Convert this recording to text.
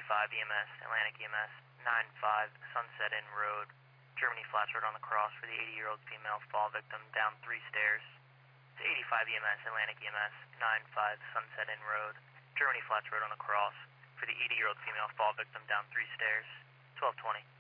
85 EMS, Atlantic EMS, 95 Sunset Inn Road, Germany Flats Road on the cross for the 80-year-old female fall victim down 3 stairs. To 85 EMS, Atlantic EMS, 95 Sunset Inn Road, Germany Flats Road on the cross for the 80-year-old female fall victim down 3 stairs, 1220.